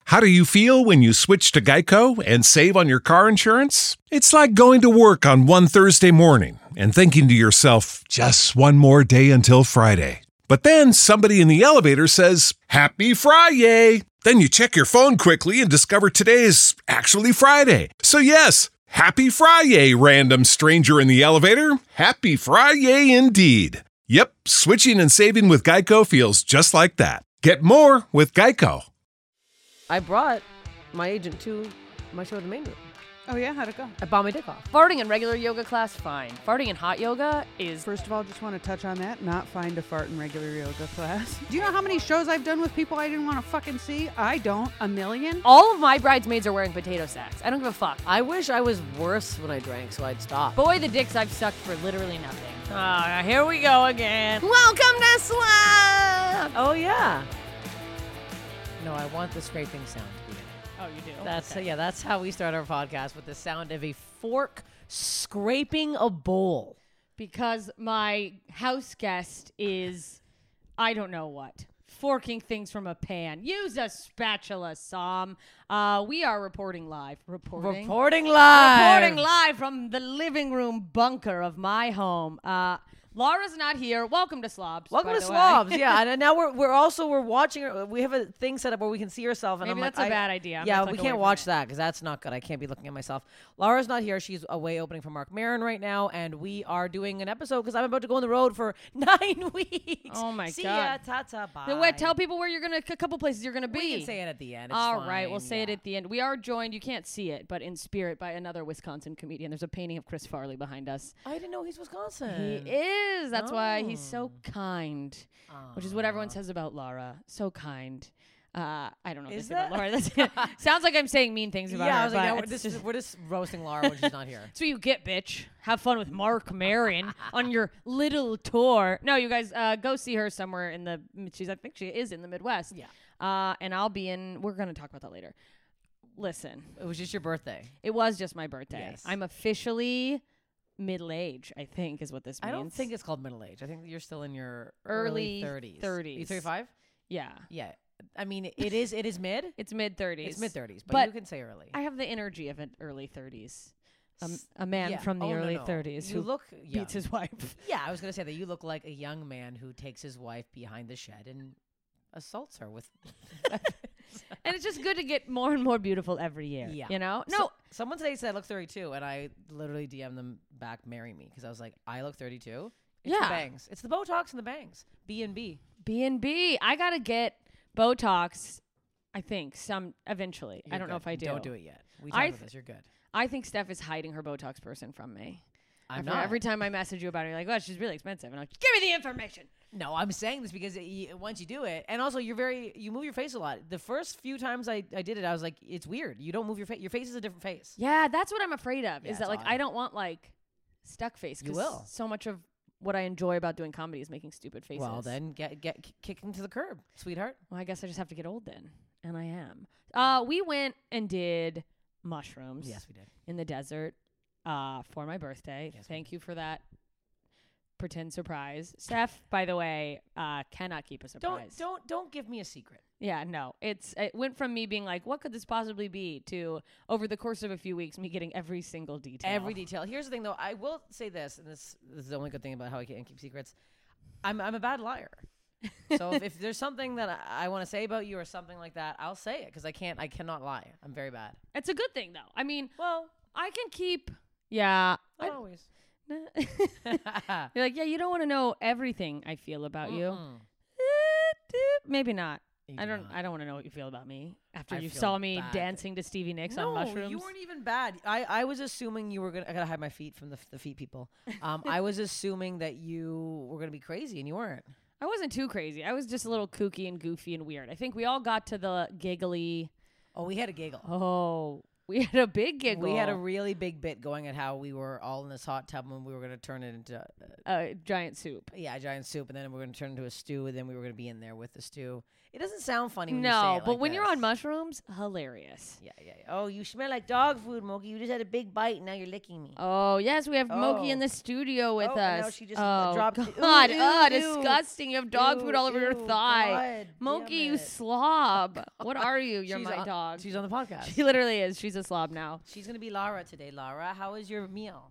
How do you feel when you switch to Geico and save on your car insurance? It's like going to work on one Thursday morning and thinking to yourself, just one more day until Friday. But then somebody in the elevator says, Happy Friday! Then you check your phone quickly and discover today is actually Friday. So yes, Happy Friday, random stranger in the elevator. Happy Friday indeed. Yep, switching and saving with Geico feels just like that. Get more with Geico. I brought my agent to my show at the main room. Oh yeah, how'd it go? I bought my dick off. Farting in regular yoga class, fine. Farting in hot yoga is... First of all, just want to touch on that. Not fine to fart in regular yoga class. Do you know how many shows I've done with people I didn't want to fucking see? I don't. A million? All of my bridesmaids are wearing potato sacks. I don't give a fuck. I wish I was worse when I drank, so I'd stop. Boy, the dicks I've sucked for literally nothing. Here we go again. Welcome to Slab! Oh yeah. No, I want the scraping sound to be in it. Oh, you do? That's okay. yeah. That's how we start our podcast, with the sound of a fork scraping a bowl. Because my house guest is, I don't know what, forking things from a pan. Use a spatula, Sam. We are reporting live. Reporting live from the living room bunker of my home. Laura's not here. Welcome to Slobs. Welcome by to the Slobs. way. Yeah, and now we're watching. We have a thing set up where we can see ourselves. And Maybe I'm like, that's a bad idea. I'm yeah, gonna we click can't away from watch it. that because that's not good. I can't be looking at myself. Laura's not here. She's away opening for Mark Maron right now, and we are doing an episode because I'm about to go on the road for 9 weeks. Oh my See God. ya, ta-ta, bye. Then wait, tell people where you're gonna. A couple places you're gonna be. We can say it at the end. It's All fine. right, we'll say it Yeah. at the end. We are joined. You can't see it, but in spirit, by another Wisconsin comedian. There's a painting of Chris Farley behind us. I didn't know he's Wisconsin. He is. That's why he's Oh. so kind, which is what everyone says about Laura. So kind. I don't know Is this about that? Laura. That's sounds like I'm saying mean things about Yeah, her. I was like, but no, it's we're just roasting Laura when she's not here. that's what you get, bitch. Have fun with Mark Maron on your little tour. No, you guys go see her somewhere in the. I think she is in the Midwest. Yeah. And I'll be in. We're gonna talk about that later. Listen, It was just your birthday. it was just my birthday. Yes. I'm officially middle age. I think is what this means. I don't think it's called middle age. I think you're still in your Early early 30s. 30s. You 35? Yeah, Yeah. I mean, it is mid. it's mid 30s. It's mid 30s, but But you can say early. I have the energy of an early 30s. A man Yeah. from the Oh, no, early no. 30s You who look young. beats his wife. Yeah, I was going to say that you look like a young man who takes his wife behind the shed and assaults her with And it's just good to get more and more beautiful every year. Yeah. You know? So- No. someone today said I look 32, and I literally DM'd them back, marry me, because I was like, I look 32. It's the Yeah. bangs. It's the Botox and the bangs. B&B. B&B. I got to get Botox, I think, eventually. I You're don't know good. if I do. Don't do it yet. We I talked about this. You're good. I think Steph is hiding her Botox person from me. I'm Every- not. Every time I message you about it, you're like, well, she's really expensive. And I'm like, give me the information. No, I'm saying this because once you do it, and also you move your face a lot. The first few times I did it, I was like, it's weird. You don't move your face. Your face is a different face. Yeah, that's what I'm afraid of. Yeah, Is that it's like odd. I don't want like stuck face. You 'cause will. So much of what I enjoy about doing comedy is making stupid faces. Well, then get kicked into the curb, sweetheart. Well, I guess I just have to get old then, and I am. We went and did mushrooms. Yes, we did. In the desert for my birthday. Yes, we Thank you for that pretend surprise. Steph, by the way, cannot keep a surprise. Don't give me a secret. Yeah, no. It went from me being like, what could this possibly be, to over the course of a few weeks, me getting every single detail. Every detail. Here's the thing, though. I will say this, and this is the only good thing about how I can keep secrets. I'm a bad liar. So if there's something that I want to say about you or something like that, I'll say it because I cannot lie. I'm very bad. It's a good thing, though. I mean, Well, I can keep. Yeah. not always. You're like, yeah, you don't want to know everything I feel about you. Mm-mm. Maybe not. You I do don't. not. I don't want to know what you feel about me after I you feel saw me bad. dancing to Stevie Nicks on No, mushrooms. you weren't even bad. I was assuming you were gonna. I gotta hide my feet from the feet people. I was assuming that you were gonna be crazy, and you weren't. I wasn't too crazy. I was just a little kooky and goofy and weird. I think we all got to the giggly. Oh, we had a giggle. Oh, we had a big giggle. We had a really big bit going at how we were all in this hot tub and we were gonna turn it into giant soup. giant soup, and then we were gonna turn it into a stew, and then we were gonna be in there with the stew. It doesn't sound funny when you say No, it but like when you're this. on mushrooms, hilarious. Yeah. Oh, you smell like dog food, Moki. You just had a big bite and now you're licking me. Oh, yes, we have Moki in Oh. the studio with Oh, us. and now she just dropped it. Ooh, God, ew, disgusting. You have dog food all over your thigh. God Moki, damn you it. slob. What are you? You're She's my on- dog. She's on the podcast. She literally is. She's a slob now. She's gonna be Lara today. Lara, how was your meal?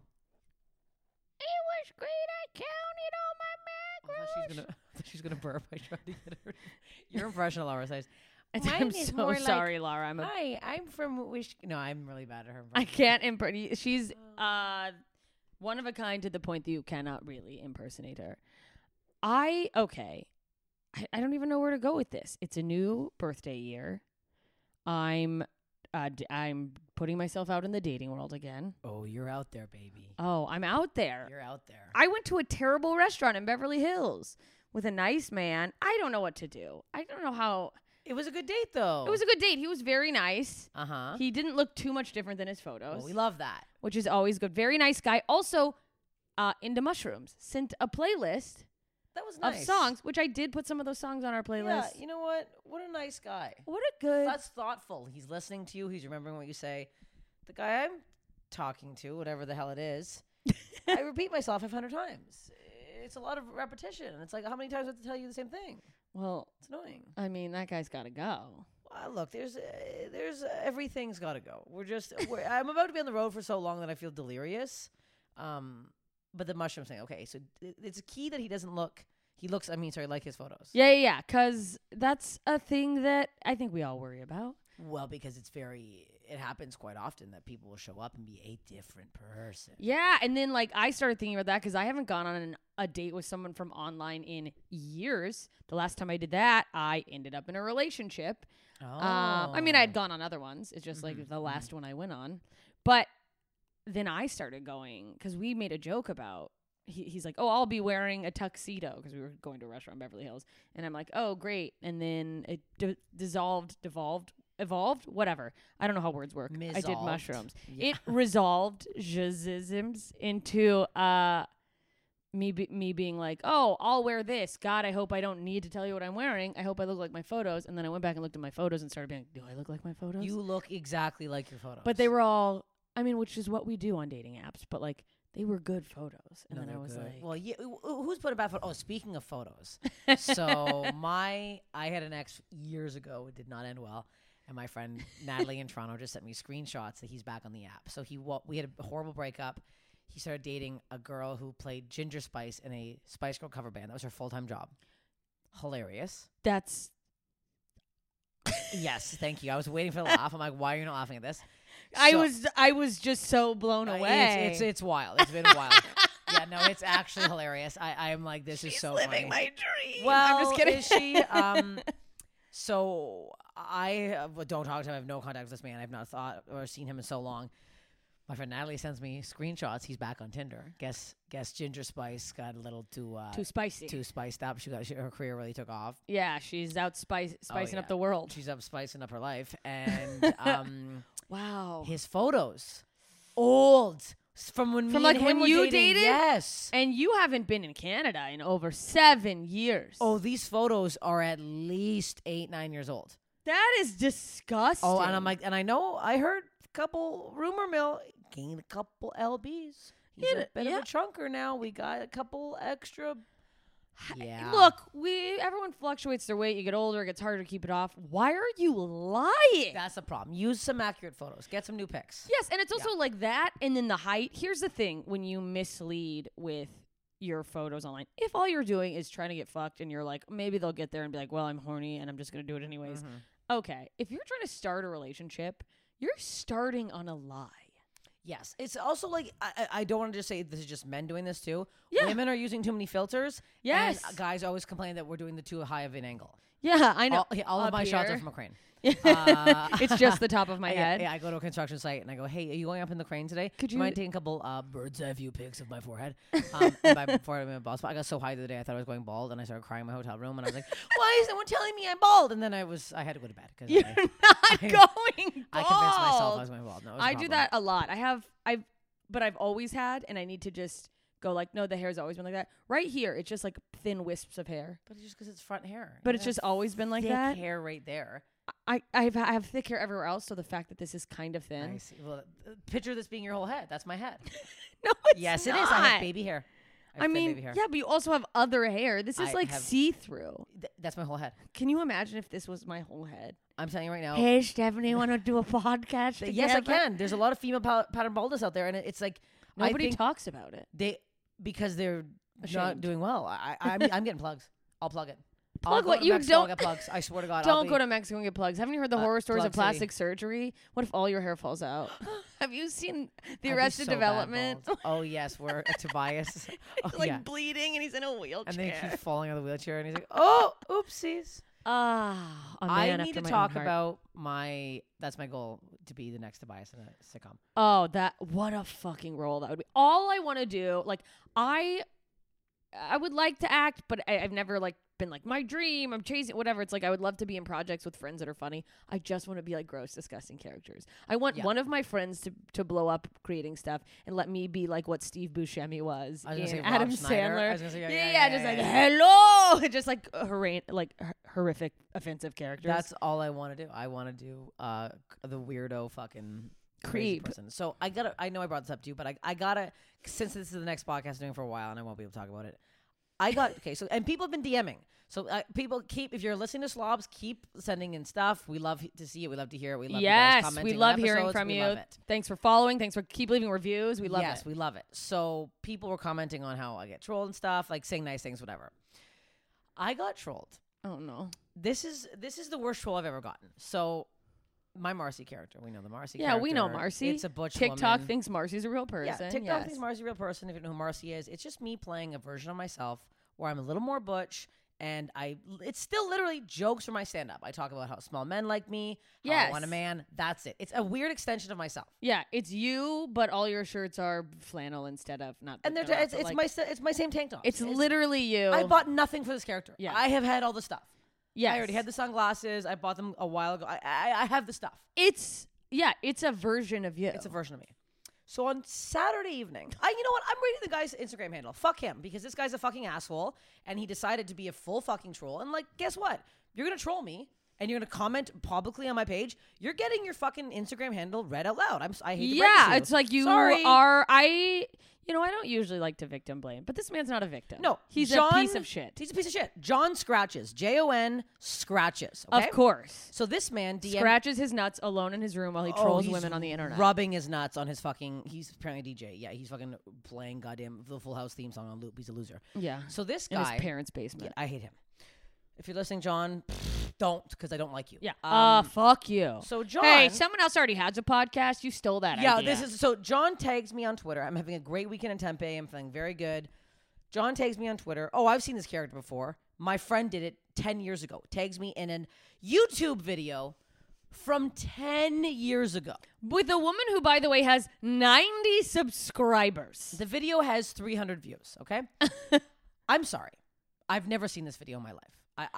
It was great. I counted all my I thought she's gonna burp. I tried to get her. Your impression of Lara says, I'm so sorry, Laura. "Hi, I'm from Wish." No, I'm really bad at her. I impression. can't impersonate. She's one of a kind to the point that you cannot really impersonate her. I don't even know where to go with this. It's a new birthday year. I'm putting myself out in the dating world again. Oh, you're out there, baby. Oh, I'm out there. You're out there. I went to a terrible restaurant in Beverly Hills with a nice man. I don't know what to do. I don't know how. It was a good date, though. It was a good date. He was very nice. Uh-huh. He didn't look too much different than his photos. Well, we love that. Which is always good. Very nice guy. Also, into mushrooms. Sent a playlist That was nice. of songs, which I did put some of those songs on our playlist. Yeah, you know what? What a nice guy. What a good. That's thoughtful. He's listening to you. He's remembering what you say. The guy I'm talking to, whatever the hell it is, I repeat myself 500 times. It's a lot of repetition. It's like, how many times do I have to tell you the same thing? Well, It's annoying. I mean, that guy's got to go. Look, there's everything's got to go. I'm about to be on the road for so long that I feel delirious. But the mushroom thing, okay, so it's a key that he doesn't look. He looks. Like his photos. Yeah. Because that's a thing that I think we all worry about. Well, because it happens quite often that people will show up and be a different person. Yeah, and then I started thinking about that because I haven't gone on a date with someone from online in years. The last time I did that, I ended up in a relationship. Oh. I mean, I had gone on other ones. It's just the last one I went on. But then I started going because we made a joke about. He's like, oh, I'll be wearing a tuxedo because we were going to a restaurant in Beverly Hills, and I'm like, oh, great. And then it evolved, whatever. I don't know how words work. I did mushrooms. Yeah. It resolved jazisms into me being like, oh, I'll wear this. God, I hope I don't need to tell you what I'm wearing. I hope I look like my photos. And then I went back and looked at my photos and started being like, do I look like my photos? You look exactly like your photos. But they were all, which is what we do on dating apps. But they were good photos. And No, then I they're was good. like, well, yeah, who's put a bad photo? Oh, speaking of photos. So I had an ex years ago. It did not end well. And my friend Natalie in Toronto just sent me screenshots that he's back on the app. So we had a horrible breakup. He started dating a girl who played Ginger Spice in a Spice Girl cover band. That was her full-time job. Hilarious. that's Yes, thank you. I was waiting for the laugh. I'm like, why are you not laughing at this? I So- was just so blown away. It's wild. It's been wild. Yeah, no, it's actually hilarious. I am like, this is so living funny. my dream. Well, I'm just kidding. is she? So I don't talk to him. I have no contact with this man. I've not thought or seen him in so long. My friend Natalie sends me screenshots. He's back on Tinder. Guess Ginger Spice got a little too spicy. too spiced up. Her career really took off. Yeah, she's out spicing yeah. up the world. She's up spicing up her life, and Wow. his photos, old from when From me and when him were you dating. dated? Yes. And you haven't been in Canada in over 7 years. Oh, these photos are at least 8-9 years old. that is disgusting. Oh, and I'm like, and I know I heard a couple rumor mill gained a couple lbs. He's a bit of a chunker now. We got a couple extra. Yeah. Look, everyone fluctuates their weight. You get older, it gets harder to keep it off. Why are you lying? That's the problem. Use some accurate photos. Get some new pics. Yes, and it's also like that, and then the height. Here's the thing: when you mislead with your photos online, if all you're doing is trying to get fucked, and you're like, maybe they'll get there and be like, well, I'm horny and I'm just gonna do it anyways. Okay, if you're trying to start a relationship, you're starting on a lie. Yes. It's also like, I don't want to just say this is just men doing this too. Yeah. Women are using too many filters. Yes. And guys always complain that we're doing the too high of an angle. Yeah, I know. All of Up my shots are here. from a crane. It's just the top of my head. Yeah, I go to a construction site and I go, hey, are you going up in the crane today? Could Do you- mind taking a couple bird's eye view pics of my forehead? And by forehead, I mean bald spot. I got so high the other day I thought I was going bald, and I started crying in my hotel room, and I was like, why is someone telling me I'm bald? And then I had to go to bed because You're not going bald. I convinced myself I was going bald. No, it was a I do problem. that a lot. I've always had, and I need to just go like, no, the hair's always been like that. Right here, it's just like thin wisps of hair. But it's just because it's front hair. But You it's have just always been like thick that. hair right there. I have thick hair everywhere else, so the fact that this is kind of thin. I see. Well, picture this being your whole head. That's my head. No, it's Yes, not. it is. I have baby hair. I I have thin mean, baby hair. yeah, but you also have other hair. This is I like have- see-through. That's my whole head. Can you imagine if this was my whole head? I'm telling you right now. Hey, Stephanie, want to do a podcast together? Yes, I can. There's a lot of female pattern baldness out there, and it's like I Nobody think talks about it. because they're not Ashamed. doing well. I'm getting plugs. I'll plug it. Plug I'll go what? to You Mexico, I'll don't- get plugs. I swear to God. I'll Don't be- go to Mexico and get plugs. Haven't you heard the horror stories Plug of City. plastic surgery? What if all your hair falls out? Have you seen The I'd be Arrested so bad Development? bald. Oh yes, where Tobias. Oh, like yeah. bleeding and he's in a wheelchair. And then he keeps falling out of the wheelchair, and he's like, "Oh, oopsies." Ah, a I man need after to my own talk heart. about my. That's my goal, to be the next Tobias in a sitcom. Oh, what a fucking role that would be. All I want to do, like I would like to act, but I've never like been like my dream. I'm chasing whatever. It's like I would love to be in projects with friends that are funny. I just want to be like gross, disgusting characters. I want Yeah. one of my friends to blow up creating stuff and let me be like what Steve Buscemi was I was gonna in say Rob Adam Schneider. I Sandler. was gonna say, Just like yeah. hello, just like horrific, offensive characters. That's all I want to do. I want to do the weirdo fucking crazy Creep. person. So I know I brought this up to you, but I gotta, since this is the next podcast I'm doing for a while and I won't be able to talk about it. Okay. So, and people have been DMing. So people if you're listening to Slobs, keep sending in stuff. We love to see it. We love to hear it. We love you guys yes, commenting we love on hearing episodes. from We you. love it. Thanks for following. Thanks for keep leaving reviews. We love Yes, it. we love it. So people were commenting on how I get trolled and stuff, like saying nice things, whatever. I got trolled. Oh no. This is the worst troll I've ever gotten. So my Marcy character, we know the Marcy Yeah, character. we know Marcy. It's a butch TikTok woman. thinks Marcy's a real person. Yeah, TikTok yes. thinks Marcy's a real person. If you know who Marcy is, it's just me playing a version of myself where I'm a little more butch. And it's still literally jokes from my stand-up. I talk about how small men like me, how I Yes. want a man. That's it. It's a weird extension of myself. Yeah, it's you, but all your shirts are flannel instead of not. And they're it's not, but, it's my same tank top. It's literally you. I bought nothing for this character. Yeah. I have had all the stuff. Yes. I already had the sunglasses. I bought them a while ago. I have the stuff. It's a version of you. It's a version of me. So on Saturday evening, you know what? I'm reading the guy's Instagram handle. Fuck him, because this guy's a fucking asshole, and he decided to be a full fucking troll. And like, guess what? You're gonna troll me, and you're gonna comment publicly on my page. You're getting your fucking Instagram handle read out loud. I hate to break it to yeah, you. it's like you Sorry. are. I don't usually like to victim blame, but this man's not a victim. No, he's John, a piece of shit. He's a piece of shit. John Scratches. Jon Scratches. Okay? Of course. So this man DM Scratches his nuts alone in his room while he trolls he's women on the internet. rubbing his nuts on his fucking. He's apparently a DJ. Yeah, he's fucking playing goddamn the Full House theme song on loop. He's a loser. Yeah. So this In guy, his parents' basement. I hate him. If you're listening, John, don't, because I don't like you. Yeah. Fuck you. So John, Hey, someone else already has a podcast. You stole that yeah, idea. this is so. John tags me on Twitter. I'm having a great weekend in Tempe. I'm feeling very good. John tags me on Twitter. Oh, I've seen this character before. My friend did it 10 years ago. Tags me in a YouTube video from 10 years ago. with a woman who, by the way, has 90 subscribers. The video has 300 views. Okay, I'm sorry. I've never seen this video in my life.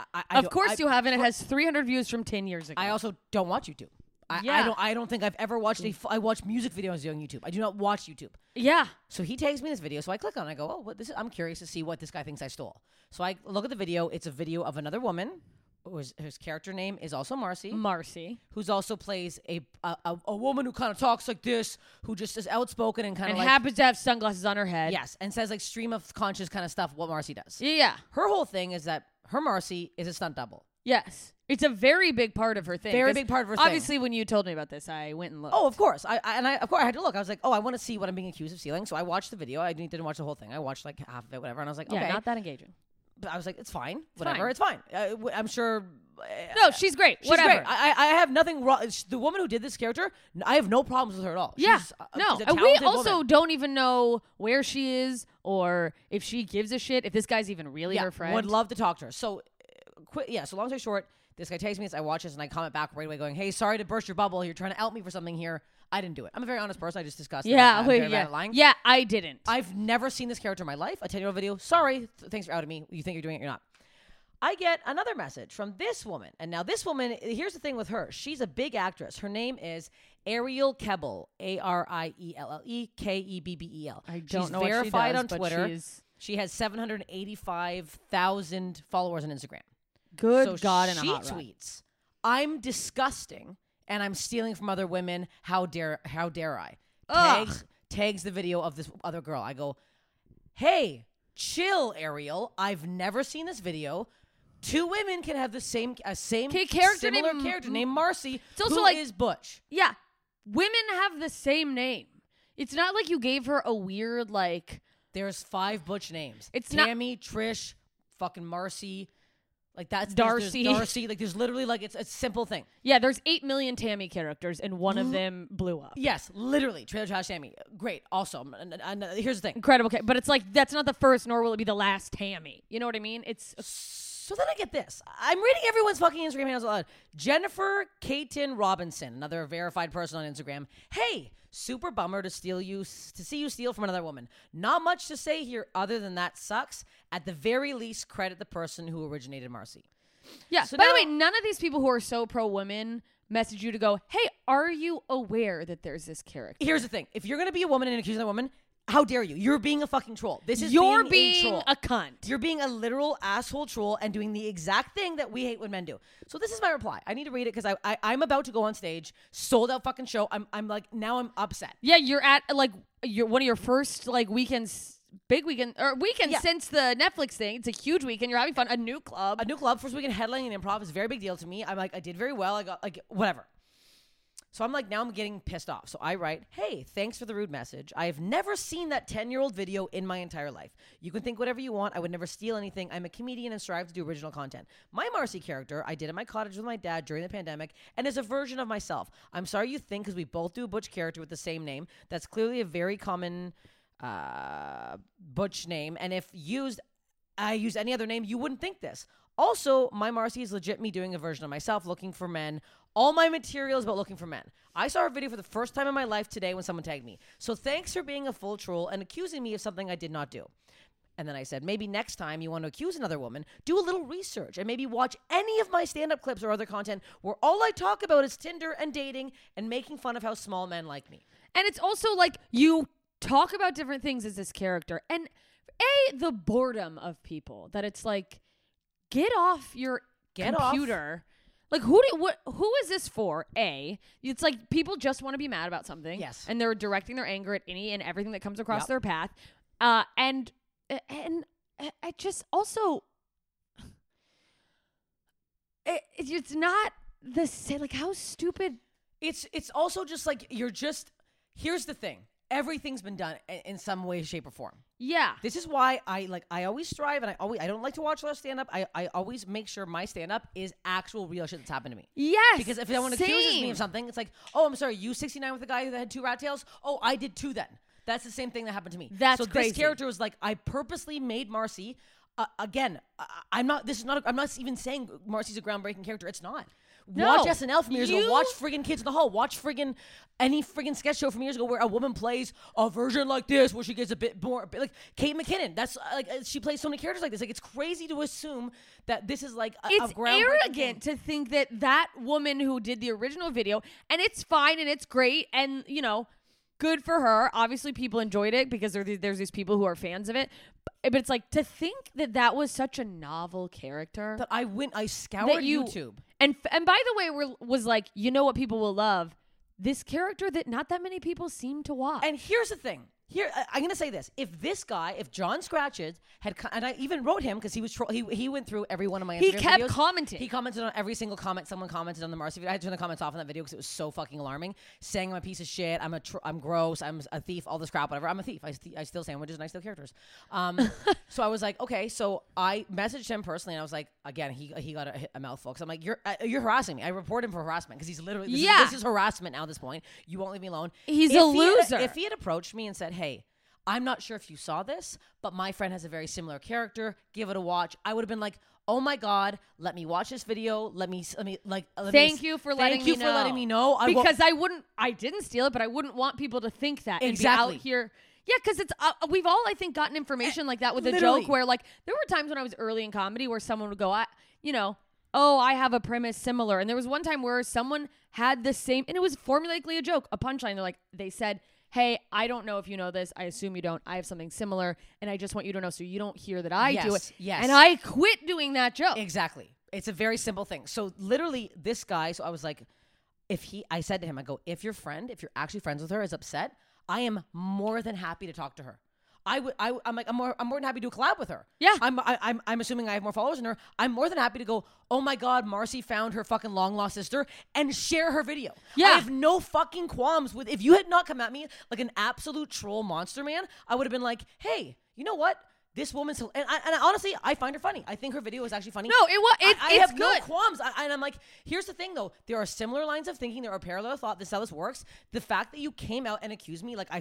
Of course you haven't. It has 300 views from 10 years ago. I also don't watch YouTube. Yeah. I don't think I've ever watched I watch music videos on YouTube. I do not watch YouTube. Yeah. So he tags me this video. So I click on it. I go, oh, I'm curious to see what this guy thinks I stole. So I look at the video. It's a video of another woman whose character name is also Marcy, who's also plays a woman who kind of talks like this, who just is outspoken and kind of And like happens to have sunglasses on her head. yes, and says like stream of conscious kind of stuff. What Marcy does. Yeah. Her whole thing is that her Marcy is a stunt double. Yes. It's a very big part of her thing. Very 'cause big part of her thing. Obviously, when you told me about this, I went and looked. Oh, of course. I had to look. I was like, oh, I want to see what I'm being accused of stealing. So I watched the video. I didn't watch the whole thing. I watched like half of it, whatever. And I was like, yeah, okay. not that engaging. But I was like, it's fine. fine. It's fine. I'm sure. No, she's great. She's Whatever. great. I have nothing wrong. The woman who did this character, I have no problems with her at all. Yeah. She's, No. she's a And we talented also woman. don't even know where she is or if she gives a shit, if this guy's even really her friend. would love to talk to her. So, so long story short, this guy takes me, I watch this, and I comment back right away going, hey, sorry to burst your bubble. You're trying to out me for something here. I didn't do it. I'm a very honest person. I just discussed it. Yeah. I'm Wait, very bad at lying. Yeah, I didn't. I've never seen this character in my life. A 10-year-old video. Sorry. Thanks for outing me. You think you're doing it, you're not. I get another message from this woman. And now this woman, here's the thing with her. She's a big actress. Her name is Ariel Kebbel, Arielle, I don't know She's verified what she does, on Twitter. She's She has 785,000 followers on Instagram. good So God in a she hot rod. tweets, "I'm disgusting and I'm stealing from other women. How dare I?" Ugh. Tags the video of this other girl. I go, "Hey, chill, Ariel. I've never seen this video. Two women can have the same character similar named character named Marcy. It's also who like- is Butch. Yeah, women have the same name. It's not like you gave her a weird like. There's 5 Butch names. It's not- Tammy, Trish, fucking Marcy. Like that's Darcy. There's Darcy. Like there's literally like it's a simple thing. Yeah, there's 8 million Tammy characters, and one of them blew up. Yes, literally. Trailer Trash Tammy. Great. Awesome. And here's the thing. Incredible. Okay, but it's like that's not the first, nor will it be the last Tammy. You know what I mean? It's So then I get this. I'm reading everyone's fucking Instagram handles out loud. Jennifer Caton Robinson, another verified person on Instagram. Hey, super bummer to see you steal from another woman. Not much to say here other than that sucks. At the very least, credit the person who originated Marcy. yeah. So By the now- way, none of these people who are so pro women message you to go, hey, are you aware that there's this character? Here's the thing. If you're going to be a woman and accuse another woman, how dare you? You're being a fucking troll. This is You're being a being troll. a cunt. You're being a literal asshole troll and doing the exact thing that we hate when men do. So this is my reply. I need to read it because I'm about to go on stage, sold out fucking show. I'm like, now I'm upset. Yeah, you're at like one of your first like weekends, big weekend or weekend Yeah. since the Netflix thing. It's a huge weekend. You're having fun. A new club. A new club, first weekend headlining and improv is a very big deal to me. I'm like, I did very well. I got like whatever. So I'm like, now I'm getting pissed off. So I write, hey, thanks for the rude message. I have never seen that 10-year-old video in my entire life. You can think whatever you want. I would never steal anything. I'm a comedian and strive to do original content. My Marcy character, I did in my cottage with my dad during the pandemic and is a version of myself. I'm sorry you think because we both do a Butch character with the same name. That's clearly a very common Butch name. And if I used any other name, you wouldn't think this. Also, my Marcy is legit me doing a version of myself looking for men. All my material is about looking for men. I saw a video for the first time in my life today when someone tagged me. So thanks for being a full troll and accusing me of something I did not do. And then I said, maybe next time you want to accuse another woman, do a little research and maybe watch any of my stand-up clips or other content where all I talk about is Tinder and dating and making fun of how small men like me. And it's also like you talk about different things as this character. And the boredom of people that it's like, get off your computer. Like who is this for? It's like people just want to be mad about something. Yes. And they're directing their anger at any and everything that comes across Yep. their path. And I just also it's not the same. Like how stupid. It's also just like here's the thing. Everything's been done in some way, shape, or form. Yeah. This is why I always strive and I don't like to watch a lot of stand-up. I always make sure my stand-up is actual real shit that's happened to me. Yes. Because if someone accuses me of something, it's like, oh, I'm sorry, you 69 with the guy that had 2 rat tails? Oh, I did too then. That's the same thing that happened to me. That's so crazy. This character was like, I purposely made Marcy. Again, I'm not even saying Marcy's a groundbreaking character. It's not. No. Watch SNL from years ago. Watch friggin' Kids in the Hall. Watch friggin' any friggin' sketch show from years ago where a woman plays a version like this, where she gets a bit more like Kate McKinnon. That's like she plays so many characters like this. Like it's crazy to assume that this is like a It's groundbreaking arrogant thing. to think that woman who did the original video, and it's fine and it's great and good for her. Obviously, people enjoyed it because there's these people who are fans of it. But it's like to think that was such a novel character That I scoured YouTube. And by the way, was like, what people will love? This character that not that many people seem to watch. And here's the thing. Here, I'm going to say this. If John Scratches and I even wrote him because he went through every one of my Instagram He kept videos. commenting. He commented on every single comment. Someone commented on the Marcy video. I had to turn the comments off on that video because it was so fucking alarming. Saying I'm a piece of shit. I'm gross. I'm a thief. All this crap, whatever. I'm a thief. I steal sandwiches and I steal characters. So I was like, okay. So I messaged him personally and I was like, again, he got a mouthful because I'm like, you're harassing me. I report him for harassment because he's literally this is harassment now at this point. You won't leave me alone. He's a loser. If he had approached me and said, hey, I'm not sure if you saw this, but my friend has a very similar character. Give it a watch. I would have been like, oh my God, let me watch this video. Thank you for letting me know. I Because I didn't steal it, but I wouldn't want people to think that. Exactly. And be out here. Yeah, because it's we've all, I think, gotten information like that with a Literally. joke where, like, there were times when I was early in comedy where someone would go, oh, I have a premise similar. And there was one time where someone had the same, and it was formulaically a joke, a punchline. They said, hey, I don't know if you know this. I assume you don't. I have something similar, and I just want you to know so you don't hear that I do it. Yes. And I quit doing that joke. Exactly. It's a very simple thing. So literally this guy, so I was like, I said to him, I go, if your friend, if you're actually friends with her, is upset, I am more than happy to talk to her. I'm more than happy to collab with her. Yeah. I'm assuming I have more followers than her. I'm more than happy to go, oh my God, Marcy found her fucking long lost sister and share her video. Yeah. I have no fucking qualms with, if you had not come at me like an absolute troll monster man, I would have been like, hey, you know what? This woman's, and honestly, I find her funny. I think her video is actually funny. No, it's I have good. no qualms. And I'm like, here's the thing though. There are similar lines of thinking. There are parallel thought. This is how this works. The fact that you came out and accused me, like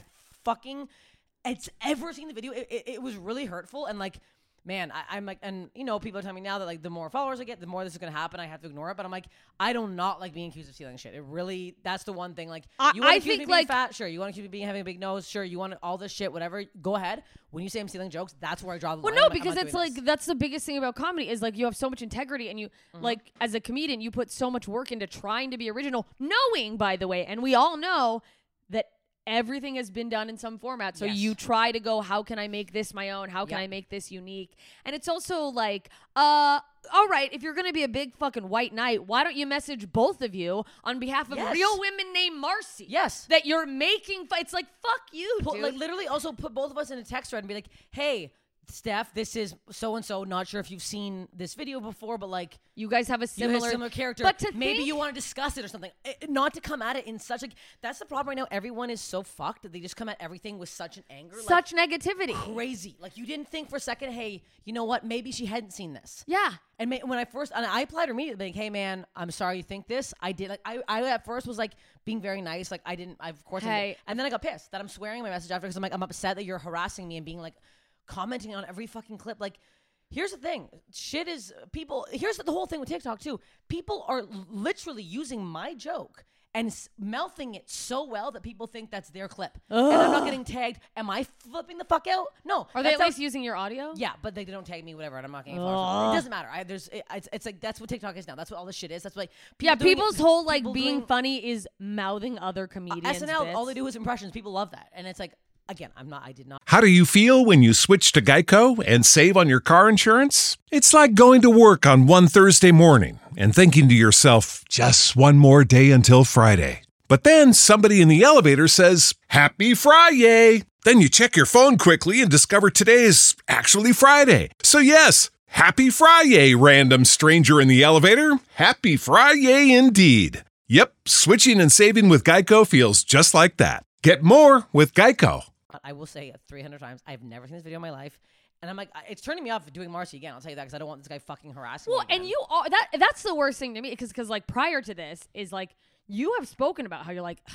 it's ever seen the video. It was really hurtful. And like, man, I'm like, and you know, people are telling me now that like the more followers I get, the more this is going to happen. I have to ignore it. But I'm like, I do not like being accused of stealing shit. It really, that's the one thing. Like, you want to accuse me of being fat? Sure. You want to accuse me of having a big nose? Sure. You want all this shit, whatever, go ahead. When you say I'm stealing jokes, that's where I draw the line. Well, no, because it's like, that's the biggest thing about comedy is like you have so much integrity and you, like, as a comedian, you put so much work into trying to be original, knowing, by the way, and we all know that everything has been done in some format. So you try to go, how can I make this my own? How can I make this unique? And it's also like, all right, if you're going to be a big fucking white knight, why don't you message both of you on behalf of real women named Marcy? Yes. That you're making, it's like, fuck you, dude. Like literally also put both of us in a text thread and be like, hey, Steph, this is so-and-so. Not sure if you've seen this video before, but like you guys have a similar character. But maybe you want to discuss it or something. Not to come at it in such like, that's the problem right now. Everyone is so fucked that they just come at everything with such an anger. Such negativity. Crazy. Like you didn't think for a second, hey, you know what? Maybe she hadn't seen this. Yeah. And when I applied her immediately, like, hey man, I'm sorry you think this. I did. Like I at first was like being very nice. Like I didn't, of course I did. And then I got pissed that I'm swearing my message after because I'm like, I'm upset that you're harassing me and being like, commenting on every fucking clip. Like, here's the thing. Shit is people. Here's the whole thing with TikTok too. People are literally using my joke and mouthing it so well that people think that's their clip. And I'm not getting tagged. Am I flipping the fuck out? No. Are they at least using your audio? Yeah, but they don't tag me, whatever, and I'm not getting followers. It doesn't matter. It's like that's what TikTok is now. That's what all this shit is. That's like people's whole like being funny is mouthing other comedians. SNL, all they do is impressions. People love that, and it's like. Again, I did not. How do you feel when you switch to Geico and save on your car insurance? It's like going to work on one Thursday morning and thinking to yourself, just one more day until Friday. But then somebody in the elevator says, Happy Friday! Then you check your phone quickly and discover today is actually Friday. So yes, Happy Friday, random stranger in the elevator. Happy Friday indeed. Yep, switching and saving with Geico feels just like that. Get more with Geico. I will say it 300 times. I've never seen this video in my life. And I'm like, it's turning me off doing Marcy again. I'll tell you that because I don't want this guy fucking harassing me. Well, and you are, that's the worst thing to me because like prior to this is like, you have spoken about how you're like,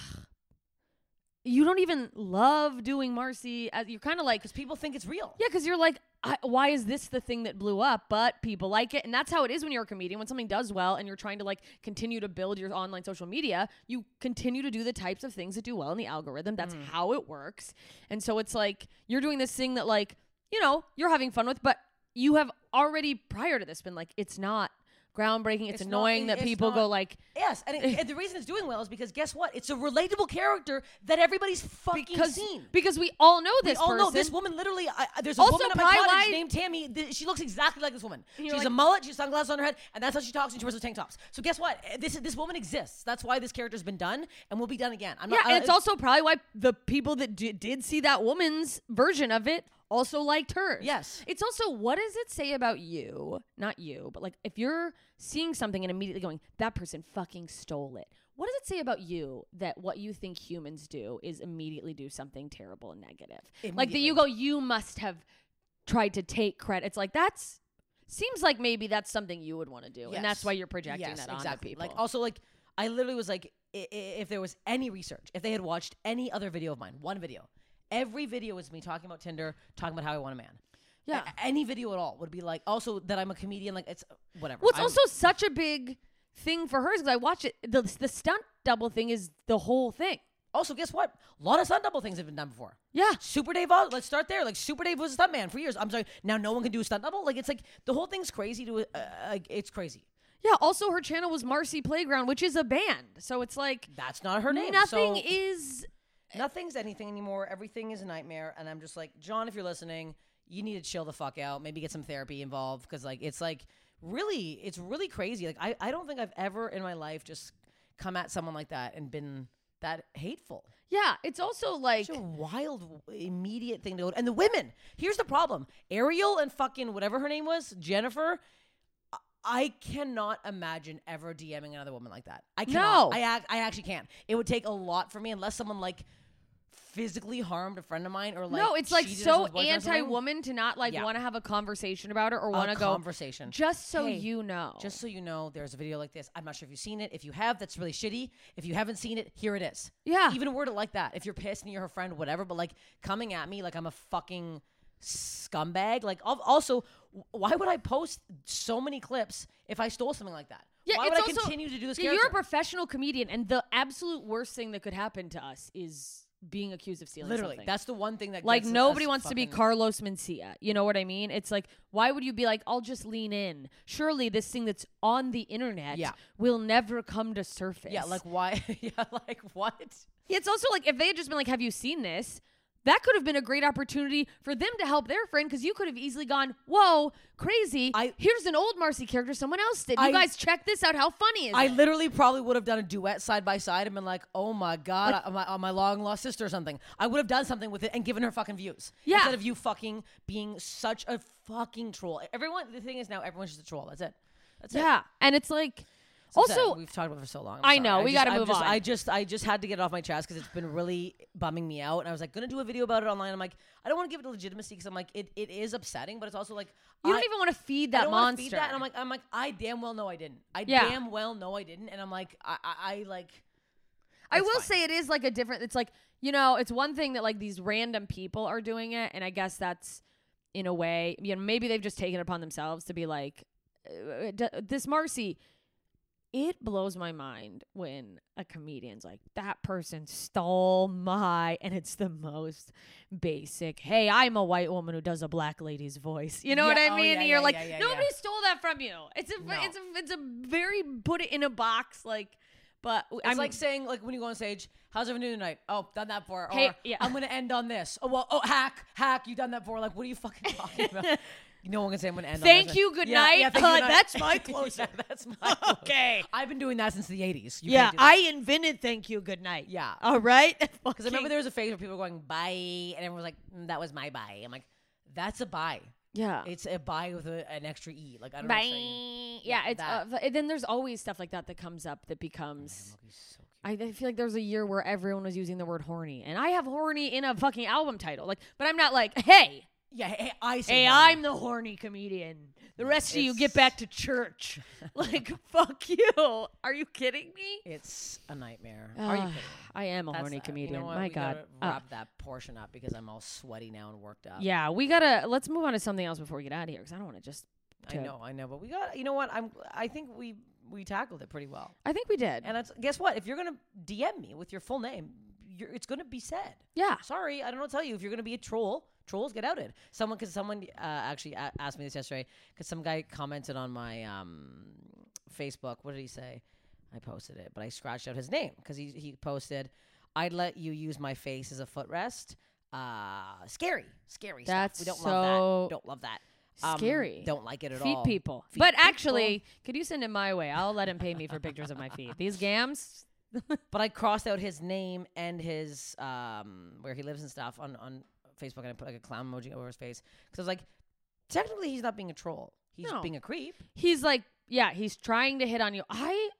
you don't even love doing Marcy. You're kind of like, because people think it's real. Yeah, because you're like, why is this the thing that blew up? But people like it. And that's how it is when you're a comedian. When something does well and you're trying to like continue to build your online social media, you continue to do the types of things that do well in the algorithm. That's how it works. And so it's like, you're doing this thing that like, you know, you're having fun with, but you have already prior to this been like, it's not groundbreaking. It's annoying that people go like... Yes, and the reason it's doing well is because guess what? It's a relatable character that everybody's fucking seen. Because we all know this person. We all know this woman literally... there's a woman at my cottage named Tammy. She looks exactly like this woman. She's like, a mullet, she has sunglasses on her head, and that's how she talks and she wears the tank tops. So guess what? This woman exists. That's why this character's been done and will be done again. And it's also probably why the people that did see that woman's version of it also liked hers. Yes. It's also, what does it say about you? Not you, but like if you're seeing something and immediately going, that person fucking stole it. What does it say about you that what you think humans do is immediately do something terrible and negative? Like that you go, you must have tried to take credit. It's like, that's seems like maybe that's something you would want to do. Yes. And that's why you're projecting that onto people. Like also like, I literally was like, if there was any research, if they had watched any other video of mine, one video, every video is me talking about Tinder, talking about how I want a man. Yeah. Any video at all would be like, also that I'm a comedian, like it's whatever. Well, it's also such a big thing for hers because I watch it. The stunt double thing is the whole thing. Also, guess what? A lot of stunt double things have been done before. Yeah. Super Dave, let's start there. Like, Super Dave was a stuntman for years. I'm sorry, now no one can do a stunt double? Like, it's like, the whole thing's crazy it's crazy. Yeah, also her channel was Marcy Playground, which is a band. So it's like... That's not her name. Nothing's anything anymore. Everything is a nightmare. And I'm just like, John, if you're listening, you need to chill the fuck out. Maybe get some therapy involved. Because, like, it's like, really, it's really crazy. Like, I don't think I've ever in my life just come at someone like that and been that hateful. Yeah, it's also like... It's a wild, immediate thing to go. And the women. Here's the problem. Ariel and fucking whatever her name was, Jennifer... I cannot imagine ever DMing another woman like that. I cannot. No. I actually can't. It would take a lot for me unless someone like physically harmed a friend of mine or like no, it's like cheated so with his boyfriend or something. anti-woman to not like want to have a conversation about it or want to go conversation. Just so Hey, you know. Just so you know, there's a video like this. I'm not sure if you've seen it. If you have, that's really shitty. If you haven't seen it, here it is. Yeah. Even word it like that. If you're pissed and you're her friend, whatever. But like coming at me like I'm a fucking scumbag. Like also, why would I post so many clips if I stole something like that? Yeah, why it's would I also, continue to do this? You're a professional comedian, and the absolute worst thing that could happen to us is being accused of stealing Literally, something. that's the one thing that like gets nobody us wants to be fucking- Carlos Mencia. You know what I mean? It's like, why would you be like, I'll just lean in? Surely this thing that's on the internet will never come to surface. Yeah, like why? Yeah, like what? It's also like if they had just been like, have you seen this? That could have been a great opportunity for them to help their friend because you could have easily gone, whoa, crazy. Here's an old Marcy character someone else did. You guys check this out. How funny is it? I literally probably would have done a duet side by side and been like, oh my God, my long lost sister or something. I would have done something with it and given her fucking views. Yeah. Instead of you fucking being such a fucking troll. The thing is now everyone's just a troll. That's it. That's it. Yeah. And it's like, So sad. also, we've talked about it for so long. I know, we gotta move on. I just had to get it off my chest because it's been really bumming me out. And I was like, gonna do a video about it online. I'm like, I don't want to give it legitimacy because I'm like, it is upsetting, but it's also like you don't even want to feed that I don't wanna monster. feed that. And I'm like, I damn well know I didn't. Damn well know I didn't. And I'm like, I will say it is like a different. It's like, you know, it's one thing that like these random people are doing it, and I guess that's in a way, you know, maybe they've just taken it upon themselves to be like, this Marcy. It blows my mind when a comedian's like, that person stole and it's the most basic, hey, I'm a white woman who does a black lady's voice. You know what I mean? And you're like, nobody stole that from you. It's a very put it in a box, like, but it's like saying, like, when you go on stage, how's everyone doing tonight? Oh, done that before. Or Hey, I'm going to end on this. Oh, well, hack, you done that before. Like, what are you fucking talking about? No one can say I'm going to end on this. Thank you, good night. Yeah, thank you, good night. That's my closer. That's my closer. Okay. I've been doing that since the 80s. I invented thank you, good night. Yeah. All right? Because I remember there was a phase where people were going, bye, and everyone was like, that was my bye. I'm like, that's a bye. Yeah. It's a bye with an extra E. Like, I don't bye. know. Yeah, it's then there's always stuff like that comes up that becomes... I feel like there was a year where everyone was using the word horny, and I have horny in a fucking album title. Like, but I'm not like, hey. Yeah, hey, hey, I'm the horny comedian. The rest of you get back to church. Like, fuck you. Are you kidding me? It's a nightmare. Are you kidding? I am a horny comedian. You know what? My we God. Gotta wrap that portion up because I'm all sweaty now and worked up. Yeah, let's move on to something else before we get out of here because I don't want to just. I know, but we got. You know what? I think we tackled it pretty well. I think we did. And guess what? If you're gonna DM me with your full name, it's gonna be said. Yeah. Sorry, I don't know what to tell you. If you're gonna be a troll, trolls get outed. Someone actually asked me this yesterday because some guy commented on my Facebook. What did he say? I posted it, but I scratched out his name because he posted, "I'd let you use my face as a footrest." Scary That's stuff. We don't so love that. Don't love that. Scary. Don't like it at feet all. People. Feet but people. Actually, could you send him my way? I'll let him pay me for pictures of my feet. These gams. But I crossed out his name and his where he lives and stuff on Facebook, and I put like a clown emoji over his face because I was like, technically he's not being a troll. He's being a creep. He's like, yeah, he's trying to hit on you.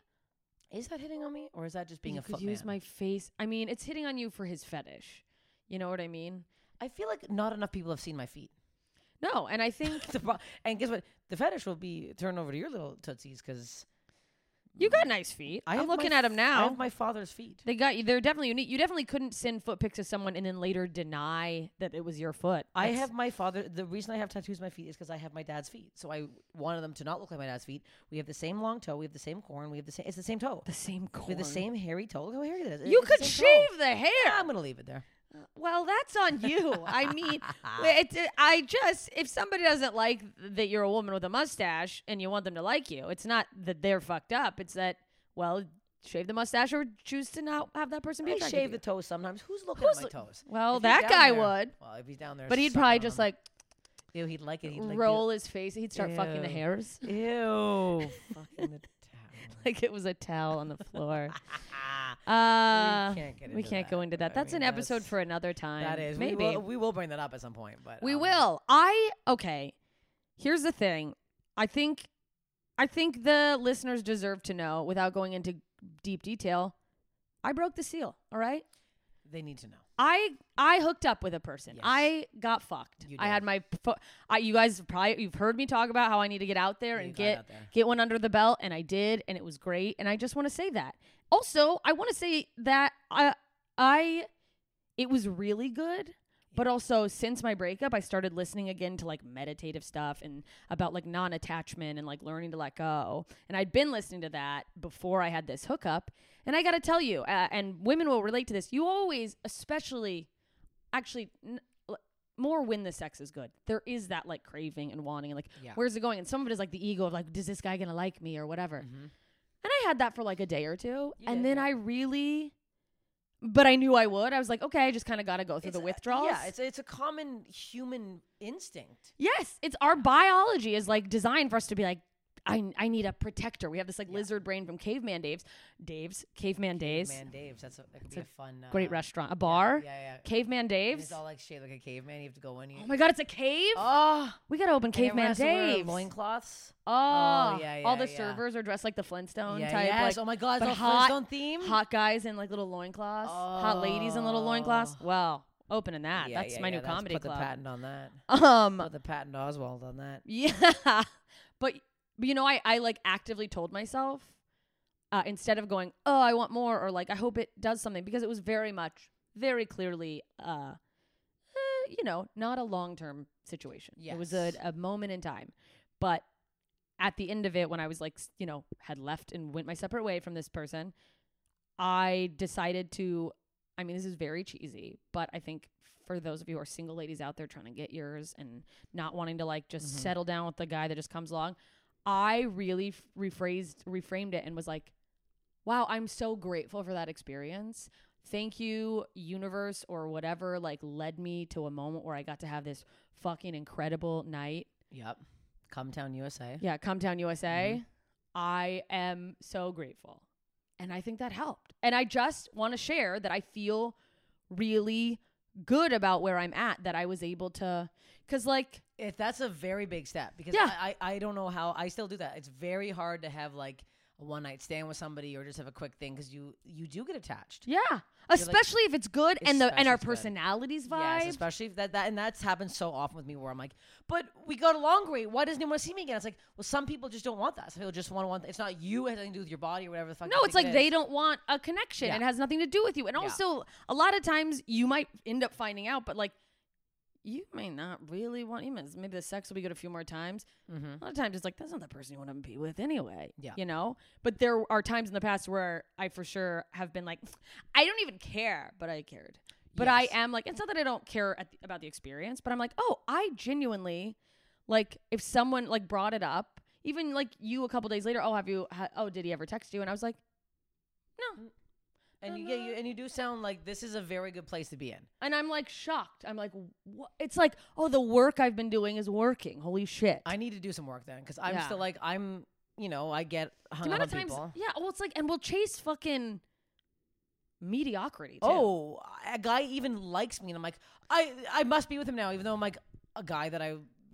Is that hitting on me, or is that just being a footman? You could use my face. I mean, it's hitting on you for his fetish. You know what I mean? I feel like not enough people have seen my feet. No, and I think... and guess what? The fetish will be turned over to your little tootsies because You got nice feet. I'm looking at them now. I have my father's feet. They got you. They're definitely unique. You definitely couldn't send foot pics to someone and then later deny that it was your foot. I have my father. The reason I have tattoos on my feet is because I have my dad's feet. So I wanted them to not look like my dad's feet. We have the same long toe. We have the same corn. We have the same. It's the same toe. The same corn. We have the same hairy toe. Look how hairy it is. You It's could the same shave toe. the hair. I'm gonna leave it there. Well, that's on you. I mean, if somebody doesn't like that you're a woman with a mustache and you want them to like you, it's not that they're fucked up. It's that, well, shave the mustache or choose to not have that person be I attracted shave to the you. toes sometimes. Who's looking at my toes? Well, If he's that down guy there- would. Well, if he's down there, But he'd sucking probably on just them. like Ew, he'd like it. He'd like roll his face. He'd start fucking the Ew. hairs Ew. Fucking the towel. like it was a towel on the floor. We can't get We into can't that, go into but that. I That's mean, an episode that's- for another time. That is. Maybe. We will bring that up at some point. But We will. Okay. Here's the thing. I think the listeners deserve to know, without going into deep detail, I broke the seal. All right. They need to know. I hooked up with a person. Yes. I got fucked. You I did. had my. You guys you've heard me talk about how I need to get out there Yeah, and you got out there. get one under the belt, and I did, and it was great. And I just want to say that. Also, I want to say that it was really good. But also, since my breakup, I started listening again to like meditative stuff and about like non-attachment and like learning to let go. And I'd been listening to that before I had this hookup. And I got to tell you, and women will relate to this, you always, especially, actually, more when the sex is good. There is that like craving and wanting and like, Yeah. where's it going? And some of it is like the ego of like, is this guy going to like me or whatever? Mhm. And I had that for like a day or two. You And did, then yeah. but I knew I would. I was like, okay, I just kind of got to go through the withdrawals. Yeah, it's a common human instinct. Yes, it's our biology is like designed for us to be like, I need a protector. We have this like lizard brain from Caveman Caveman Days. Man, Dave's. That could be a fun. Great restaurant. A bar. Yeah. Caveman And Dave's. it's all like shaped like a caveman. You have to go in. Oh my God, it's a cave? Oh, We got to open Caveman Dave's. Loincloths. Oh, yeah, all the yeah. servers are dressed like the Flintstone Yeah, type. yes. Like, Oh my God, but it's all hot, Flintstone theme. hot guys in like little loincloths. Hot ladies in little loincloths. Well, opening that. Yeah, That's yeah, my yeah, new comedy put club. the patent on that. Um, Put the patent Oswald on that. Yeah. But you know, I like actively told myself instead of going, oh, I want more, or like, I hope it does something, because it was very clearly, you know, not a long-term situation. It was Yes. a moment in time. But at the end of it, when I was like, you know, had left and went my separate way from this person, I decided to, I mean, this is very cheesy, but I think for those of you who are single ladies out there trying to get yours and not wanting to like just settle down with the guy that just comes along, I really reframed it and was like, wow, I'm so grateful for that experience. Thank you, universe, or whatever, like led me to a moment where I got to have this fucking incredible night. Yep. Cumtown, USA. Yeah, Cumtown, USA. I am so grateful. And I think that helped. And I just want to share that I feel really good about where I'm at, that I was able to, because like, If that's a very big step, because Yeah. I don't know how I still do that. It's very hard to have like a one night stand with somebody or just have a quick thing, because you do get attached. yeah, especially if it's good and our Especially if it's good. personalities vibe. Yes, especially if that and that's happened so often with me where I'm like, but we got along great. Why doesn't he want to see me again? It's like, well, some people just don't want that. Some people just want. It's not you. It has nothing to do with your body or whatever the fuck. No, you it's think like it they is. don't want a connection. Yeah. It has nothing to do with you. And Yeah. also, a lot of times you might end up finding out, but like, you may not really want him. Maybe the sex will be good a few more times. Mhm. A lot of times it's like, that's not the person you want to be with anyway. Yeah. You know? But there are times in the past where I for sure have been like, I don't even care, but I cared. But I Yes. am like, it's not that I don't care about the experience, but I'm like, oh, I genuinely, like, if someone like brought it up, even like you a couple days later, did he ever text you? And I was like, no. And you do sound like this is a very good place to be in. And I'm like shocked. I'm like, what? It's like, oh, the work I've been doing is working. Holy shit. I need to do some work then, because I'm Yeah. still like I get The hung amount up of on times, people. yeah. Well, it's like, and we'll chase fucking mediocrity too. Oh, a guy even likes me, and I'm like, I must be with him now, even though I'm like a guy that I've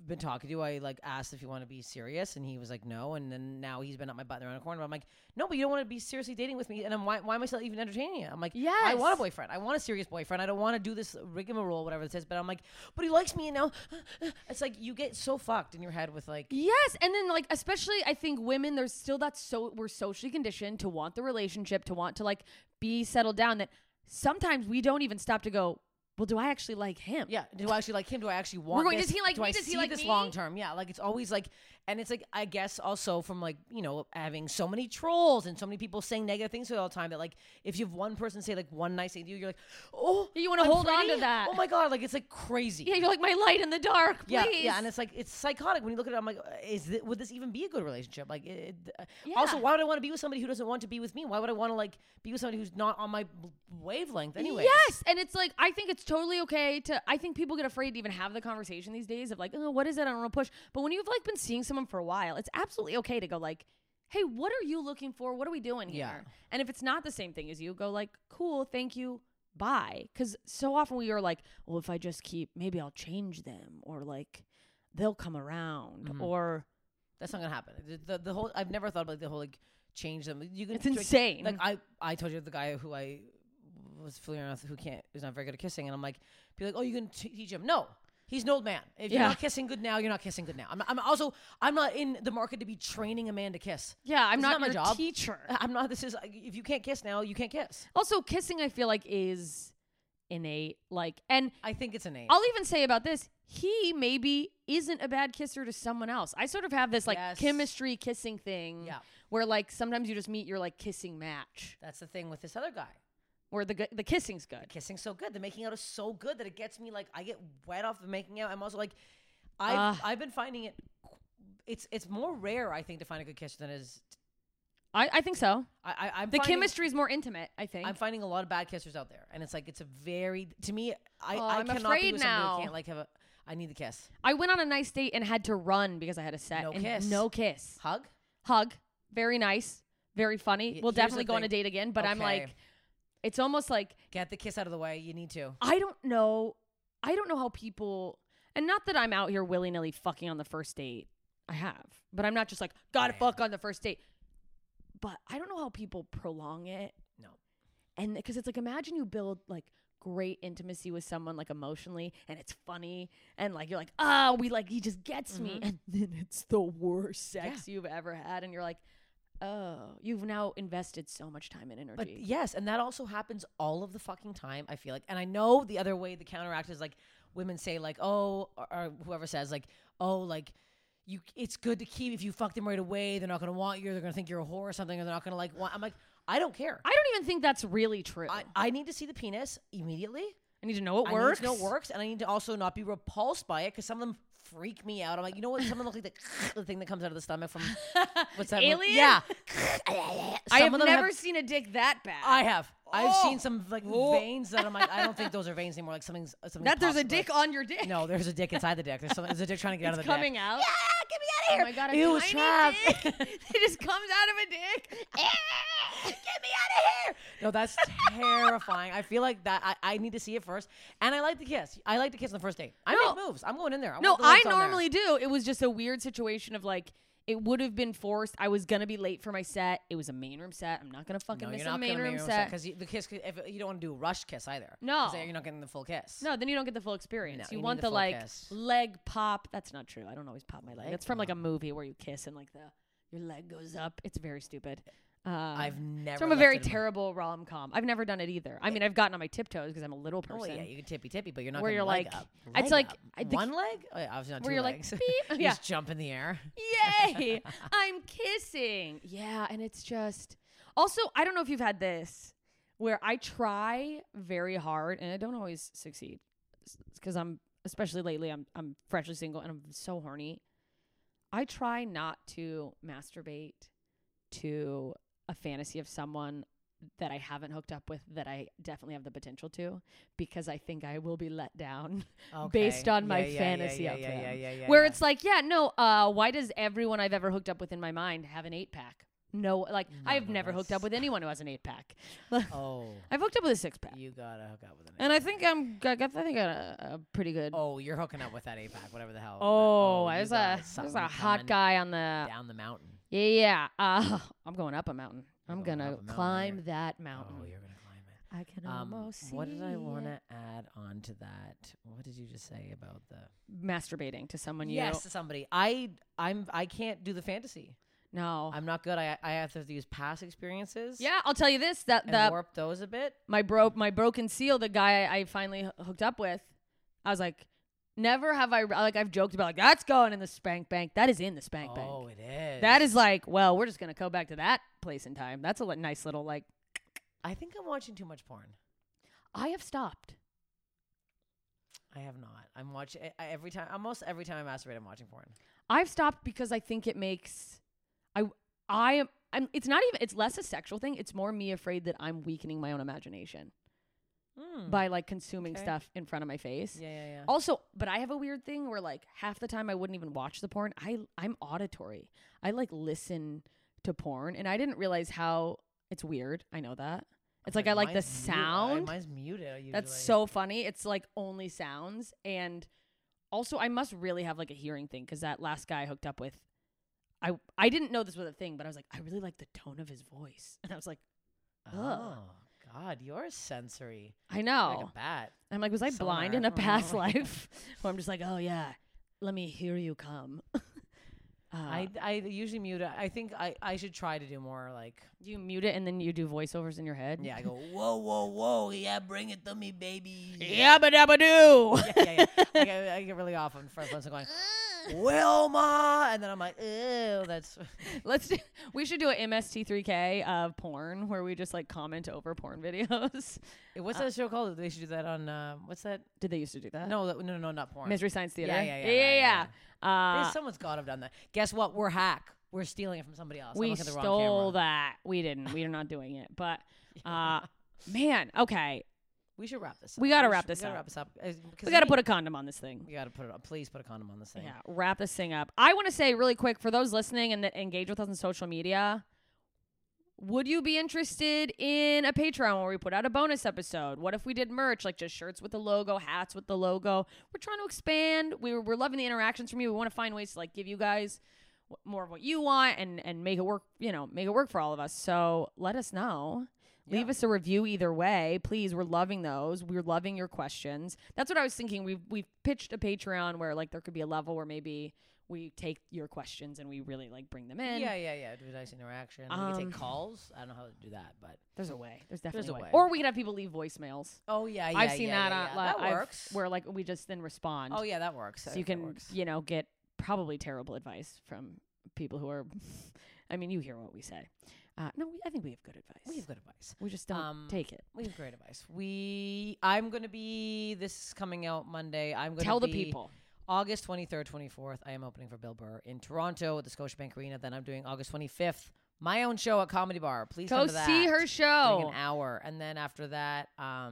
been talking to, I like asked if you want to be serious, and he was like, no. And then now he's been up my butt around the corner. But I'm like, no, but you don't want to be seriously dating with me. And why am I still even entertaining you? I'm like, I want a boyfriend. I want a serious boyfriend. I don't want to do this rigmarole, whatever it says. But I'm like, but he likes me, and now it's like you get so fucked in your head with like. Yes, and then like especially I think women, there's still we're socially conditioned to want the relationship, to want to like be settled down. That sometimes we don't even stop to go, well, do I actually like him? Yeah. Do I actually like him? Do I actually want this? Does he like do me? I Does he see like this me? long term? Yeah. Like it's always like, and it's like, I guess also from like, you know, having so many trolls and so many people saying negative things to you all the time that like, if you have one person say like one nice thing to you, you're like, oh, you want to hold on to that. Oh my God. Like it's like crazy. Yeah. You're like my light in the dark, please. Yeah. Yeah. And it's like, it's psychotic when you look at it. I'm like, would this even be a good relationship? Like also, why would I want to be with somebody who doesn't want to be with me? Why would I want to like be with somebody who's not on my wavelength anyway? Yes. And it's like, I think it's totally okay I think people get afraid to even have the conversation these days of like, oh, what is it? I don't want to push. But when you've like been seeing someone for a while, it's absolutely okay to go like, hey, what are you looking for? What are we doing here? Yeah. And if it's not the same thing as you, go like, cool, thank you, bye. Because so often we are like, well, if I just maybe I'll change them, or like they'll come around, or that's not gonna happen. The whole, I've never thought about like, the whole like change them. It's insane. Like I told you the guy who I was fooling around with who's not very good at kissing, and I'm like, be like, oh, you can teach him. No. He's an old man. If you're not kissing good now, you're not kissing good now. I'm not in the market to be training a man to kiss. Yeah, I'm not my your job. teacher. I'm not. This is if you can't kiss now, you can't kiss. Also, kissing I feel like is innate. Like, and I think it's innate. I'll even say about this, he maybe isn't a bad kisser to someone else. I sort of have this like chemistry kissing thing. Yeah. Where like sometimes you just meet your like kissing match. That's the thing with this other guy. Where the kissing's good. The kissing's so good. The making out is so good that it gets me like I get wet off the making out. I'm also like, I've been finding it. It's more rare, I think, to find a good kisser than it is. I think so. I'm the chemistry is more intimate, I think. I'm finding a lot of bad kissers out there, and it's like it's a very to me. I I'm cannot be with somebody now. who can't like have a. I need the kiss. I went on a nice date and had to run because I had a set. No kiss. Hug. Very nice. Very funny. We'll definitely go on a date again, but I'm like. It's almost like get the kiss out of the way. You need to. I don't know how people, and not that I'm out here willy-nilly fucking on the first date. I have, but I'm not just like gotta fuck on the first date. But I don't know how people prolong it. No, and because it's like imagine you build like great intimacy with someone like emotionally, and it's funny, and like you're like he just gets me, and then it's the worst sex you've ever had, and you're like. Oh, you've now invested so much time and energy. But yes, and that also happens all of the fucking time, I feel like. And I know the other way, the counteract is like women say like, oh, or whoever says like, oh, like it's good to keep, if you fuck them right away, they're not going to want you, they're going to think you're a whore or something, or they're not going to like want. I'm like, I don't care. I don't even think that's really true. I need to see the penis immediately. I need to know it works. I need to know it works, and I need to also not be repulsed by it, because some of them freak me out. I'm like, you know what? Some of them look like the thing that comes out of the stomach from what's that? Alien? Yeah. I have never seen a dick that bad. I have. I've seen some like veins that I'm like, I don't think those are veins anymore. Like something. That there's a dick on your dick. No, there's a dick inside the dick. There's a dick trying to get out of the dick. Coming out. Yeah, get me out of here. Oh my god, Ew, tiny dick. It just comes out of a dick. Get me out of here. No, that's terrifying. I feel like that. I need to see it first, and I like the kiss. I like to kiss on the first date. I make moves. I'm going in there. I normally do. It was just a weird situation of like. It would have been forced. I was going to be late for my set. It was a main room set. I'm not going to fucking miss a main room set. Because the kiss, if you don't want to do a rush kiss either. No. You're not getting the full kiss. No, then you don't get the full experience. No, you want the like kiss. leg pop. That's not true. I don't always pop my leg. It's from like a movie where you kiss and like your leg goes up. It's very stupid. I've never. It's from a very terrible rom-com. I've never done it either. I mean, I've gotten on my tiptoes because I'm a little person. Oh yeah, you can tippy, but you're not. Where you're leg like, up. It's like one leg. Oh, yeah, obviously not where two you're legs. like, beep. You just jump in the air. Yay! I'm kissing. Yeah, and it's just. Also, I don't know if you've had this, where I try very hard and I don't always succeed, because especially lately, I'm freshly single and I'm so horny. I try not to masturbate to a fantasy of someone that I haven't hooked up with that I definitely have the potential to, because I think I will be let down based on my fantasy of them. Where it's like, why does everyone I've ever hooked up with in my mind have an 8-pack? No, like No, I've no, never hooked up with anyone who has an 8-pack. Oh, I've hooked up with a 6-pack, you gotta hook up with an. and I think I got a pretty good. Oh, you're hooking up with that 8-pack, whatever the hell. Oh, you there's got a something hot coming guy on the. down the mountain. Yeah. I'm going up a mountain. I'm going gonna up a mountain, climb you're- that mountain. Oh, you're gonna climb it. I can almost see. What did I want it. to add on to that? What did you just say about the Masturbating to someone you. yes to somebody? I can't do the fantasy. No. I'm not good. I have to use past experiences. Yeah, I'll tell you this. That And warp those a bit. my broken seal, the guy I finally hooked up with, I was like, never have I like I've joked about like that's going in the spank bank. That is in the spank bank. Oh, it is. That is like, well, we're just gonna go back to that place in time. That's a nice little like. I think I'm watching too much porn. I have stopped. I have not. I'm watching every time. Almost every time I masturbate, I'm watching porn. I've stopped because I think it makes it's not even it's less a sexual thing. It's more me afraid that I'm weakening my own imagination by like consuming Okay. stuff in front of my face. Yeah. Also, but I have a weird thing where like half the time I wouldn't even watch the porn. I'm auditory. I like listen to porn, and I didn't realize how it's weird. I know that. It's like I like the Mine's sound. Mine's muted. Usually. That's so funny. It's like only sounds, and also I must really have like a hearing thing because that last guy I hooked up with, I didn't know this was a thing, but I was like, I really like the tone of his voice, and I was like, Oh God, you're sensory. I know. Like a bat. I'm like, was I blind in Sonar. a past life? Where I'm just like, oh yeah, let me hear you come. I usually mute it. I think I should try to do more like. Do you mute it and then you do voiceovers in your head? Yeah, I go whoa, yeah, bring it to me, baby. Yabba dabba doo. yeah. I get really off on first one, so going Wilma, and then I'm like, ew, that's. We should do an MST3K of porn where we just like comment over porn videos. What's that show called? They should do that on. What's that? Did they used to do that? No, not porn. Mystery Science Theater. Yeah. Yeah. Someone's got to have done that. Guess what? We're hack. We're stealing it from somebody else. I'm We looking at the wrong stole camera. that. We didn't. We are not doing it. But man, okay. We should wrap this up. We gotta wrap this gotta up. wrap this up. We got to put a condom on this thing. We gotta put it up. Please put a condom on this thing. Yeah, wrap this thing up. I want to say really quick for those listening and that engage with us on social media, would you be interested in a Patreon where we put out a bonus episode? What if we did merch, like just shirts with the logo, hats with the logo? We're trying to expand. We're loving the interactions from you. We want to find ways to like give you guys more of what you want and make it work, make it work for all of us. So let us know. Yeah. Leave us a review either way. Please, we're loving those. We're loving your questions. That's what I was thinking. We've pitched a Patreon where like there could be a level where maybe we take your questions and we really like bring them in. Yeah. Do a nice interaction. We can take calls. I don't know how to do that, but There's a way. There's definitely a a way. way. Or we could have people leave voicemails. oh yeah. I've seen that on that works. where like we just then respond. Oh yeah, that works. So you can, get probably terrible advice from people who are I mean, you hear what we say. No, I think we have good advice. We have good advice. We just don't take it. We have great advice. I'm going to be, this is coming out Monday. I'm going to Tell the people. August 23rd, 24th, I am opening for Bill Burr in Toronto at the Scotiabank Arena. Then I'm doing August 25th, my own show at Comedy Bar. Please Go come to that. see her Doing show. an hour. And then after that,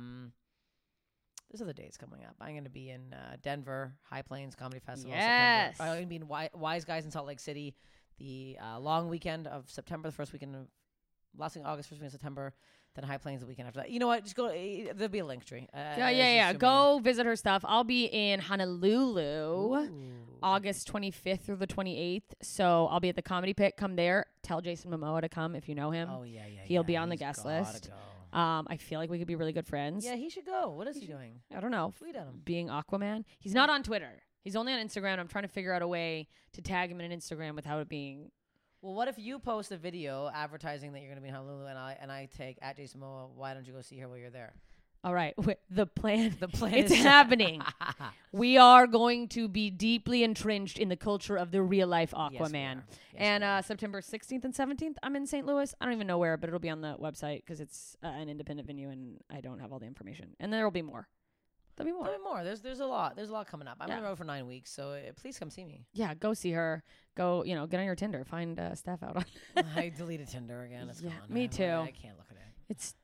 there's other dates coming up. I'm going to be in Denver, High Plains Comedy Festival. Yes. September. I'm going to be in Wise Guys in Salt Lake City the long weekend of September, the first weekend of last week August, first week of September, then High Plains the weekend after that. You know what? Just go. There'll be a link tree. Yeah. Go visit her stuff. I'll be in Honolulu Ooh. August 25th through the 28th. So I'll be at the Comedy Pit. Come there. Tell Jason Momoa to come if you know him. Oh yeah. He'll be on the He's guest gotta list. Go. I feel like we could be really good friends. Yeah, he should go. What is he doing? I don't know. Tweet at him. Being Aquaman. He's not on Twitter. He's only on Instagram. I'm trying to figure out a way to tag him in an Instagram without it being. Well, what if you post a video advertising that you're going to be in Honolulu and I take at Jason Momoa, why don't you go see her while you're there? All right. The plan. The plan It's is happening. We are going to be deeply entrenched in the culture of the real life Yes, we Aquaman. are. Yes, we are. September 16th and 17th, I'm in St. Louis. I don't even know where, but it'll be on the website because it's an independent venue and I don't have all the information. And there will be more. There'll be more. There'll be more. There's a lot. There's a lot coming up. I'm Yeah. on the road for 9 weeks, so please come see me. Yeah, go see her. Go, get on your Tinder. Find stuff out on. I deleted Tinder again. It's Yeah, gone. me too. I can't look at it.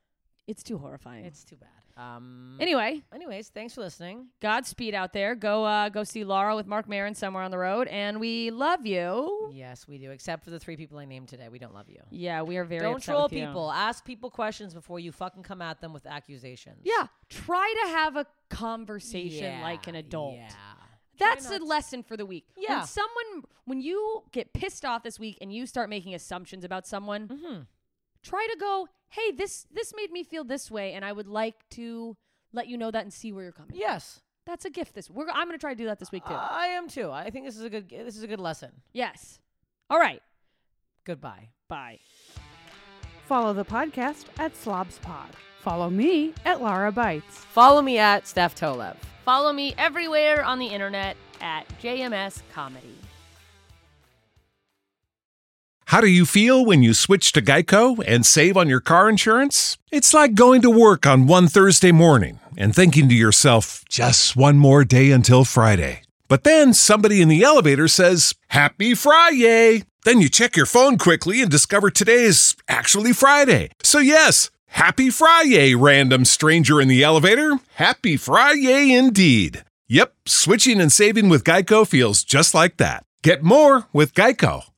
It's too horrifying. It's too bad. Anyways, thanks for listening. Godspeed out there. Go see Laura with Mark Maron somewhere on the road, and we love you. Yes, we do. Except for the 3 people I named today, we don't love you. Yeah, we are very Don't upset troll with you. people. Ask people questions before you fucking come at them with accusations. Yeah, try to have a conversation like an adult. Yeah. That's a lesson for the week. Yeah. When you get pissed off this week and you start making assumptions about someone, try to go, hey, this made me feel this way, and I would like to let you know that and see where you're coming. Yes. That's a gift. I'm going to try to do that this week too. I am too. I think this is a good lesson. Yes. All right. Goodbye. Bye. Follow the podcast at SlobsPod. Follow me at Lara Bites. Follow me at Steph Tolev. Follow me everywhere on the internet at JMS Comedy. How do you feel when you switch to Geico and save on your car insurance? It's like going to work on one Thursday morning and thinking to yourself, just one more day until Friday. But then somebody in the elevator says, Happy Friday! Then you check your phone quickly and discover today's actually Friday. So yes, Happy Friday, random stranger in the elevator. Happy Friday indeed. Yep, switching and saving with Geico feels just like that. Get more with Geico.